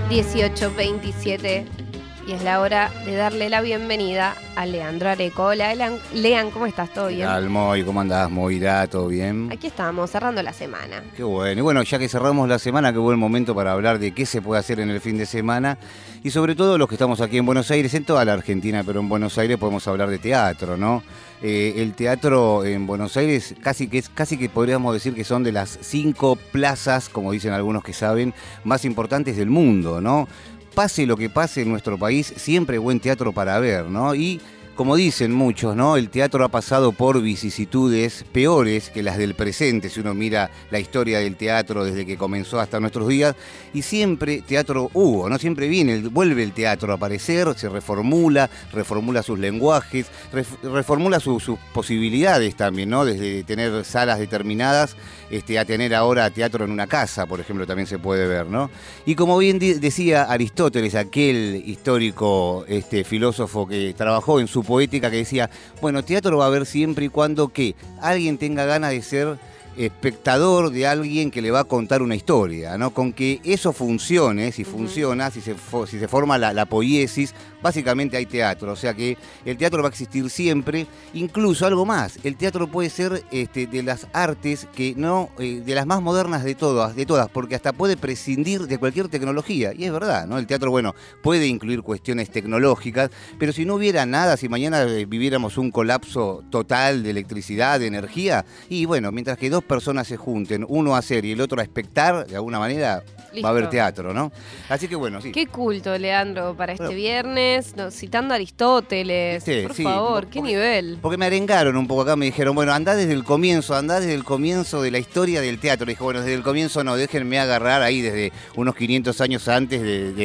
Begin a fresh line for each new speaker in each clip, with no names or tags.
18:27 y es la hora de darle la bienvenida a Leandro Areco. Hola, Lean, ¿cómo estás? ¿Todo bien?
¿Qué tal, Moy? ¿Cómo andás, Moira? ¿Todo bien?
Aquí estamos, cerrando la semana.
Qué bueno. Y bueno, ya que cerramos la semana, qué buen momento para hablar de qué se puede hacer en el fin de semana. Y sobre todo los que estamos aquí en Buenos Aires, en toda la Argentina, pero en Buenos Aires podemos hablar de teatro, ¿no? El teatro en Buenos Aires casi que podríamos decir que son de las 5 plazas, como dicen algunos que saben, más importantes del mundo, ¿no? Pase lo que pase en nuestro país, siempre hay buen teatro para ver, ¿no? Y como dicen muchos, ¿no? El teatro ha pasado por vicisitudes peores que las del presente, si uno mira la historia del teatro desde que comenzó hasta nuestros días, y siempre teatro hubo, ¿no? Siempre vuelve el teatro a aparecer, se reformula sus lenguajes, reformula sus posibilidades también, ¿no? Desde tener salas determinadas a tener ahora teatro en una casa, por ejemplo, también se puede ver, ¿no? Y como bien decía Aristóteles, aquel histórico filósofo que trabajó en su poética, que decía, bueno, teatro va a haber siempre y cuando que alguien tenga ganas de ser espectador de alguien que le va a contar una historia, ¿no? Con que eso funcione, si funciona, si se forma la poiesis, básicamente hay teatro. O sea que el teatro va a existir siempre, incluso algo más. El teatro puede ser de las artes que no, de las más modernas de todas, porque hasta puede prescindir de cualquier tecnología. Y es verdad, ¿no? El teatro, bueno, puede incluir cuestiones tecnológicas, pero si no hubiera nada, si mañana viviéramos un colapso total de electricidad, de energía, y bueno, mientras que dos personas se junten, uno a hacer y el otro a espectar, de alguna manera
Listo.
Va a haber teatro, ¿no? Así que bueno, sí.
Qué culto, Leandro, para este viernes, citando a Aristóteles, por favor, qué nivel.
Porque me arengaron un poco acá, me dijeron, bueno, andá desde el comienzo de la historia del teatro. Le dije, bueno, desde el comienzo no, déjenme agarrar ahí desde unos 500 años antes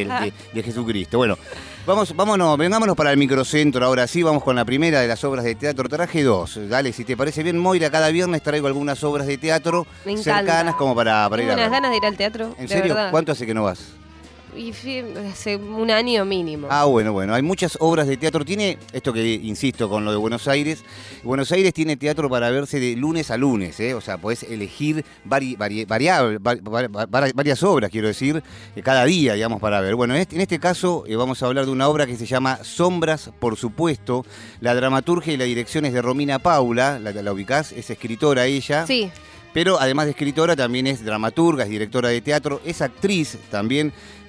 de Jesucristo. Bueno, vengámonos para el microcentro, ahora sí, vamos con la primera de las obras de teatro. Traje 2, dale, si te parece bien, Moira, cada viernes traigo algunas obras de teatro cercanas como para ir a ver.
Tengo unas ganas de ir al teatro,
¿En serio?
verdad.
¿Cuánto hace que no vas?
Y hace un año mínimo.
Ah, bueno, hay muchas obras de teatro. Tiene, esto que insisto con lo de Buenos Aires tiene teatro para verse de lunes a lunes, ¿eh? O sea, podés elegir varias obras, quiero decir, cada día, digamos, para ver. Bueno, en este caso vamos a hablar de una obra que se llama Sombras, por supuesto. La dramaturgia y la dirección es de Romina Paula, la ubicás, es escritora ella.
Sí.
Pero además de escritora, también es dramaturga, es directora de teatro, es actriz también,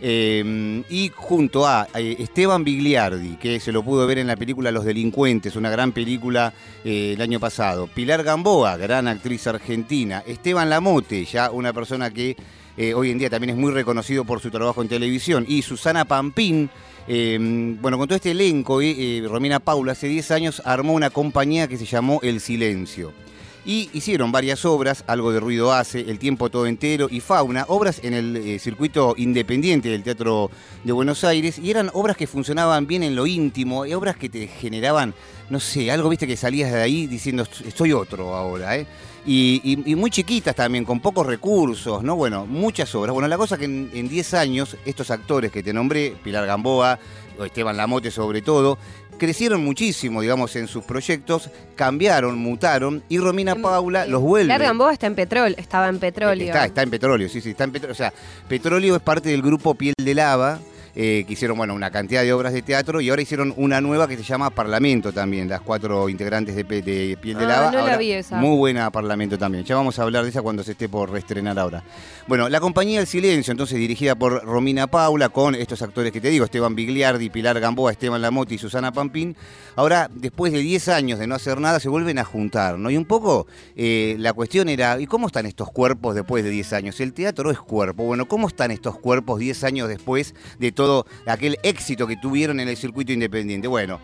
y junto a Esteban Bigliardi, que se lo pudo ver en la película Los Delincuentes, una gran película el año pasado, Pilar Gamboa, gran actriz argentina, Esteban Lamote, ya una persona que hoy en día también es muy reconocido por su trabajo en televisión, y Susana Pampín. Bueno, con todo este elenco, Romina Paula hace 10 años armó una compañía que se llamó El Silencio. Y hicieron varias obras, Algo de ruido hace, El tiempo todo entero y Fauna, obras en el circuito independiente del Teatro de Buenos Aires, y eran obras que funcionaban bien en lo íntimo, obras que te generaban, no sé, algo, viste, que salías de ahí diciendo, estoy otro ahora, ¿eh? Y muy chiquitas también, con pocos recursos, ¿no? Bueno, muchas obras. Bueno, la cosa que en 10 años, estos actores que te nombré, Pilar Gamboa, o Esteban Lamote sobre todo, crecieron muchísimo, digamos, en sus proyectos, cambiaron, mutaron, y Romina Paula los vuelve.
Pilar Gamboa estaba en Petróleo.
Está en Petróleo, sí, está en Petróleo. O sea, Petróleo es parte del grupo Piel de Lava, que hicieron, bueno, una cantidad de obras de teatro, y ahora hicieron una nueva que se llama Parlamento también, las 4 integrantes de Piel de Lava.
No
ahora,
la vi esa.
Muy buena Parlamento también. Ya vamos a hablar de esa cuando se esté por reestrenar ahora. Bueno, la compañía El Silencio, entonces dirigida por Romina Paula, con estos actores que te digo, Esteban Bigliardi, Pilar Gamboa, Esteban Lamote y Susana Pampín. Ahora, después de 10 años de no hacer nada, se vuelven a juntar, ¿no? Y un poco la cuestión era, ¿y cómo están estos cuerpos después de 10 años? El teatro es cuerpo. Bueno, ¿cómo están estos cuerpos 10 años después de todo aquel éxito que tuvieron en el circuito independiente? Bueno,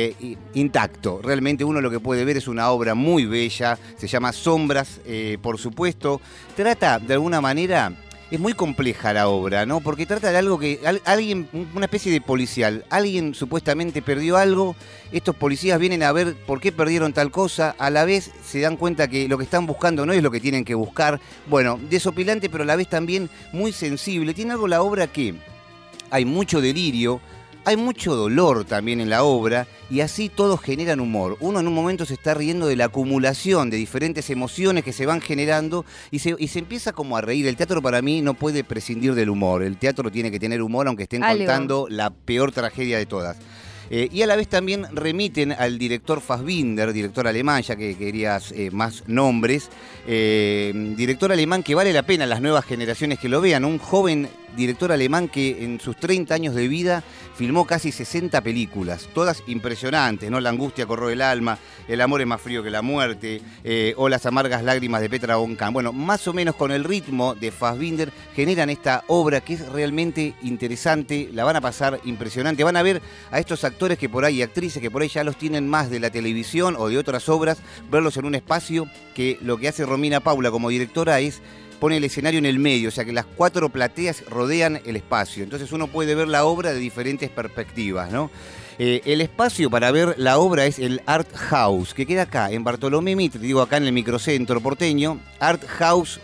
intacto. Realmente uno lo que puede ver es una obra muy bella, se llama Sombras, por supuesto. Trata, de alguna manera, es muy compleja la obra, ¿no? Porque trata de algo que alguien, una especie de policial, alguien supuestamente perdió algo, estos policías vienen a ver por qué perdieron tal cosa, a la vez se dan cuenta que lo que están buscando no es lo que tienen que buscar. Bueno, desopilante, pero a la vez también muy sensible. Tiene algo la obra que hay mucho delirio, hay mucho dolor también en la obra y así todos generan humor. Uno en un momento se está riendo de la acumulación de diferentes emociones que se van generando y se empieza como a reír. El teatro para mí no puede prescindir del humor. El teatro tiene que tener humor aunque estén contando la peor tragedia de todas. Y a la vez también remiten al director Fassbinder, director alemán, ya que querías más nombres, director alemán que vale la pena las nuevas generaciones que lo vean, un joven director alemán que en sus 30 años de vida filmó casi 60 películas, todas impresionantes, ¿no? La angustia corroe el alma, El amor es más frío que la muerte, o Las amargas lágrimas de Petra von Kant. Bueno, más o menos con el ritmo de Fassbinder generan esta obra que es realmente interesante, la van a pasar impresionante, van a ver a estos actores que por ahí, actrices que por ahí ya los tienen más de la televisión o de otras obras, verlos en un espacio que lo que hace Romina Paula como directora es pone el escenario en el medio, o sea que las 4 plateas rodean el espacio. Entonces uno puede ver la obra de diferentes perspectivas, ¿no? El espacio para ver la obra es el Art House, que queda acá, en Bartolomé Mitre, digo acá en el microcentro porteño, Art House.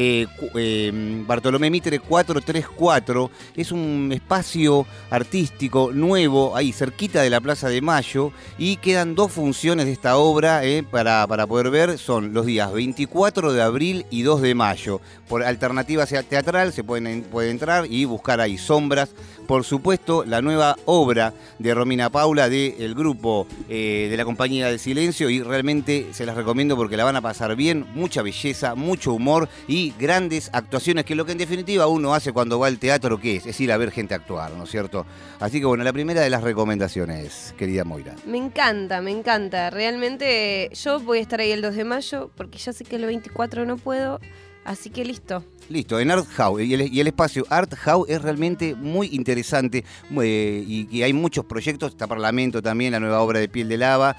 Bartolomé Mitre 434, es un espacio artístico nuevo ahí cerquita de la Plaza de Mayo y quedan 2 funciones de esta obra para poder ver, son los días 24 de abril y 2 de mayo. Por alternativa teatral se puede entrar y buscar ahí Sombras, por supuesto la nueva obra de Romina Paula del grupo de la Compañía del Silencio y realmente se las recomiendo porque la van a pasar bien, mucha belleza, mucho humor y grandes actuaciones, que es lo que en definitiva uno hace cuando va al teatro, ¿qué es? Es ir a ver gente actuar, ¿no es cierto? Así que bueno, la primera de las recomendaciones, querida Moira.
Me encanta, realmente yo voy a estar ahí el 2 de mayo, porque ya sé que el 24 no puedo, así que listo.
Listo, en Art House. Y el espacio Art House es realmente muy interesante y hay muchos proyectos. Está Parlamento también, la nueva obra de Piel de Lava.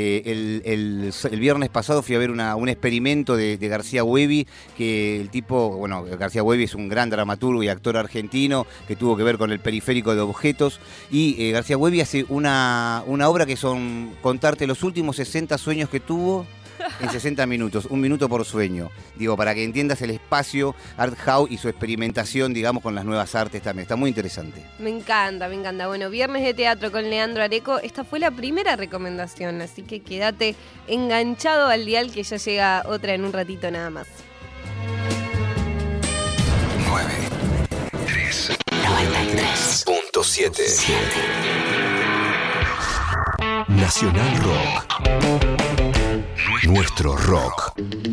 El viernes pasado fui a ver un experimento de García Huevi, que el tipo, bueno, García Huevi es un gran dramaturgo y actor argentino que tuvo que ver con el periférico de objetos. Y García Huevi hace una obra que son contarte los últimos 60 sueños que tuvo en 60 minutos, 1 minuto por sueño. Digo, para que entiendas el espacio Art House y su experimentación, digamos, con las nuevas artes también. Está muy interesante.
Me encanta. Bueno, viernes de teatro con Leandro Areco. Esta fue la primera recomendación, así que quédate enganchado al dial que ya llega otra en un ratito nada más.
93.7 Nacional Rock. Nuestro rock.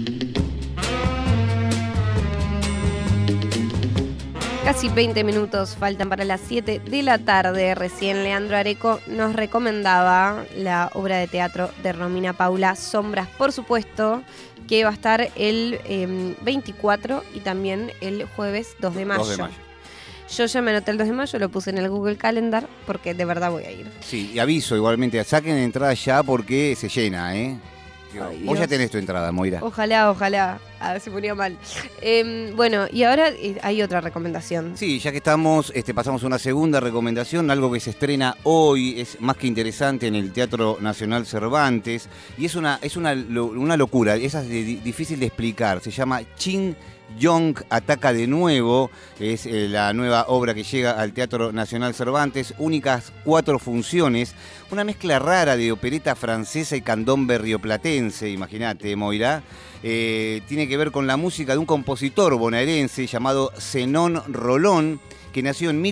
Casi 20 minutos faltan para las 7 de la tarde. Recién Leandro Areco nos recomendaba la obra de teatro de Romina Paula, Sombras, por supuesto, que va a estar el 24 y también el jueves 2 de mayo.
2 de mayo.
Yo ya me anoté el 2 de mayo, lo puse en el Google Calendar porque de verdad voy a ir.
Sí, y aviso igualmente, saquen entrada ya porque se llena, ¿eh?
Ay,
vos ya tenés tu entrada, Moira.
Ojalá. Se ponía mal. Bueno, y ahora hay otra recomendación.
Sí, ya que estamos, pasamos a una segunda recomendación, algo que se estrena hoy, es más que interesante en el Teatro Nacional Cervantes, y es una locura, esa es difícil de explicar, se llama Chin Yong ataca de nuevo, es la nueva obra que llega al Teatro Nacional Cervantes, únicas 4 funciones, una mezcla rara de opereta francesa y candombe rioplatense, imagínate, Moira. Tiene que ver con la música de un compositor bonaerense llamado Zenón Rolón, que nació en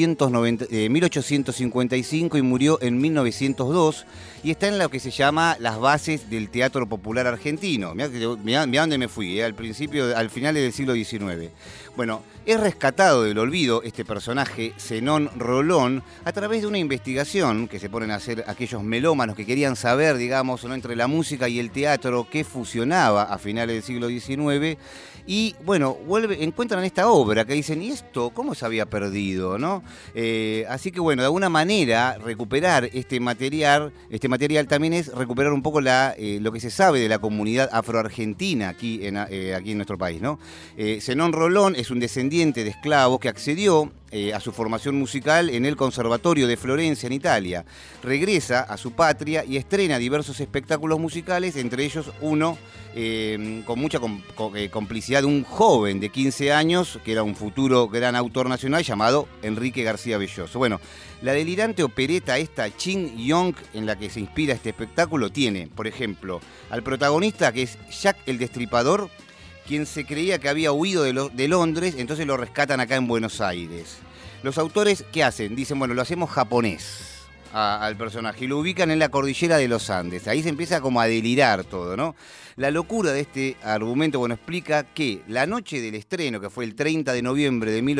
1855 y murió en 1902, y está en lo que se llama las bases del teatro popular argentino. Mirá dónde me fui, al final del siglo XIX. Bueno, es rescatado del olvido este personaje, Zenón Rolón, a través de una investigación que se ponen a hacer aquellos melómanos que querían saber, digamos, ¿no?, entre la música y el teatro, qué fusionaba a finales del siglo XIX. Y bueno, encuentran esta obra que dicen, ¿y esto cómo se había perdido, no? Así que bueno, de alguna manera recuperar este material también es recuperar un poco lo que se sabe de la comunidad afroargentina aquí en nuestro país, ¿no? Zenón Rolón es un descendiente de esclavos que accedió a su formación musical en el Conservatorio de Florencia, en Italia. Regresa a su patria y estrena diversos espectáculos musicales, entre ellos uno con mucha complicidad de un joven de 15 años, que era un futuro gran autor nacional, llamado Enrique García Belloso. Bueno, la delirante opereta esta Ching Yong, en la que se inspira este espectáculo, tiene, por ejemplo, al protagonista, que es Jack el Destripador, quien se creía que había huido de Londres, entonces lo rescatan acá en Buenos Aires. Los autores, ¿qué hacen? Dicen, bueno, lo hacemos japonés al personaje y lo ubican en la cordillera de los Andes. Ahí se empieza como a delirar todo, ¿no? La locura de este argumento, bueno, explica que la noche del estreno, que fue el 30 de noviembre de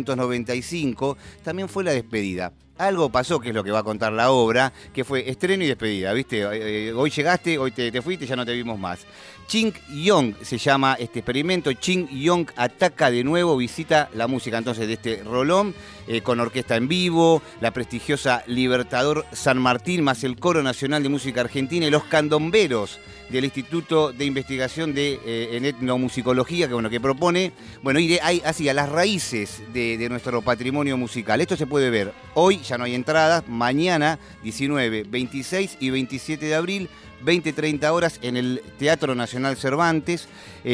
1895, también fue la despedida. Algo pasó, que es lo que va a contar la obra, que fue estreno y despedida, ¿viste? Hoy llegaste, hoy te fuiste, ya no te vimos más. Ching Yong se llama este experimento. Ching Yong ataca de nuevo, visita la música entonces de este rolón, con orquesta en vivo, la prestigiosa Libertador San Martín, más el Coro Nacional de Música Argentina y los candomberos del Instituto de Investigación en Etnomusicología, que propone ir así a las raíces de nuestro patrimonio musical. Esto se puede ver hoy, ya no hay entradas, mañana 19, 26 y 27 de abril, 20-30 horas en el Teatro Nacional Cervantes,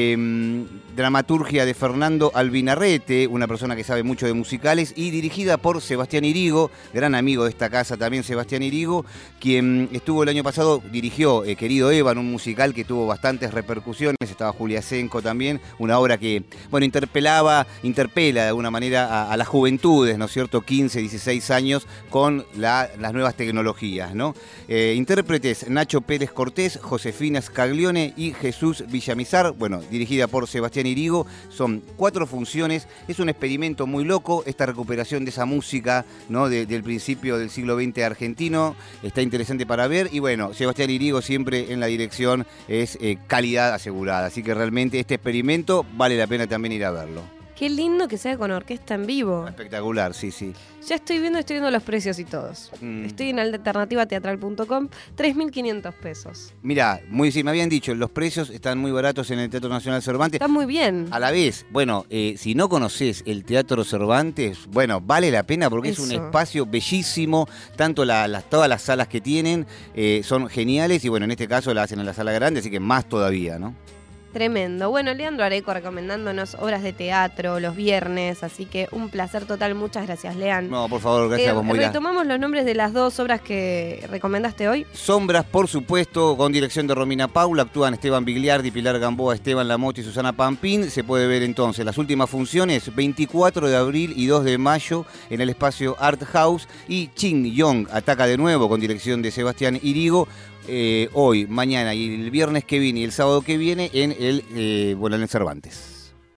dramaturgia de Fernando Albinarrete, una persona que sabe mucho de musicales, y dirigida por Sebastián Irigo, gran amigo de esta casa también, Sebastián Irigo, quien estuvo el año pasado, dirigió Querido Evan, un musical que tuvo bastantes repercusiones, estaba Julia Senco también, una obra que, interpela de alguna manera a las juventudes, ¿no es cierto?, 15, 16 años, con las nuevas tecnologías, ¿no? Intérpretes Nacho Pérez Cortés, Josefina Scaglione y Jesús Villamizar, dirigida por Sebastián Irigo. Son 4 funciones, es un experimento muy loco, esta recuperación de esa música, ¿no?, del principio del siglo XX argentino, está interesante para ver, y Sebastián Irigo siempre en la dirección es calidad asegurada, así que realmente este experimento vale la pena también ir a verlo.
Qué lindo que sea con orquesta en vivo.
Espectacular, sí, sí.
Ya estoy viendo los precios y todos. Estoy en alternativateatral.com, 3.500 pesos.
Mirá, me habían dicho, los precios están muy baratos en el Teatro Nacional Cervantes.
Está muy bien.
A la vez, si no conocés el Teatro Cervantes, vale la pena porque es un espacio bellísimo, tanto todas las salas que tienen son geniales y en este caso la hacen en la sala grande, así que más todavía, ¿no?
Tremendo. Leandro Areco recomendándonos obras de teatro los viernes, así que un placer total. Muchas gracias, Lean.
No, por favor, gracias a vos, Moira.
Retomamos los nombres de las 2 obras que recomendaste hoy.
Sombras, por supuesto, con dirección de Romina Paula. Actúan Esteban Bigliardi, Pilar Gamboa, Esteban Lamotte y Susana Pampín. Se puede ver entonces las últimas funciones, 24 de abril y 2 de mayo, en el espacio Art House. Y Ching Yong ataca de nuevo, con dirección de Sebastián Irigo. Hoy, mañana y el viernes que viene y el sábado que viene en el Cervantes.